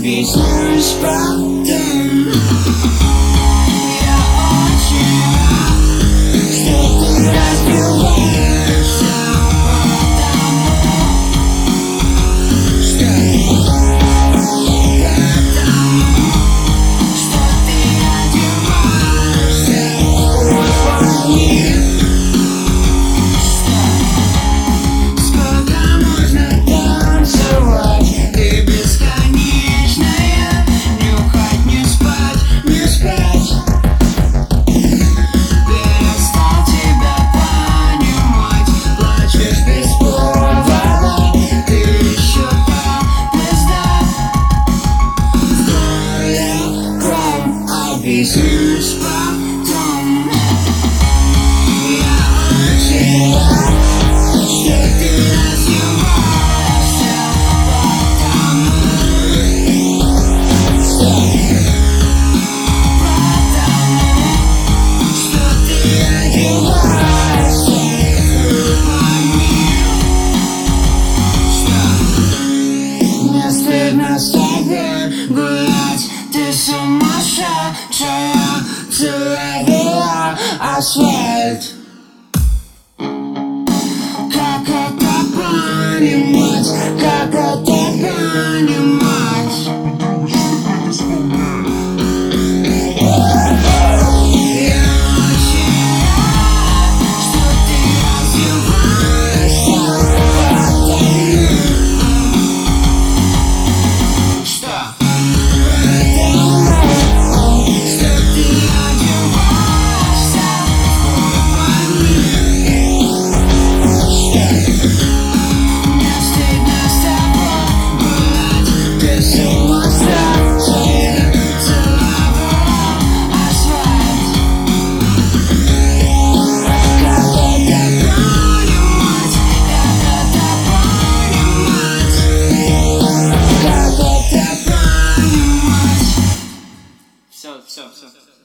объяснюсь потом. Я очень рад, что ты разбиваешься, что ты одеваешься в мир. Сколько можно танцевать и бесконечное нюхать, не спать, не спать. Перестал тебя понимать, плачешь без повода, ты еще та пизда. Кровь объяснюсь потом. Я очень рад, что ты развиваешься, что ты одеваешься в мир. Мне стыдно с тобой гулять, ты сумасшедшая, целая асфальт. Как это понимать? Как это понимать? Я очень рад, что ты развиваешься, что ты одеваешься в мир. Мне стыдно с тобой гулять, ты сумасшедшая, целовала асфальт. Как это понимать? Как это понимать? Все.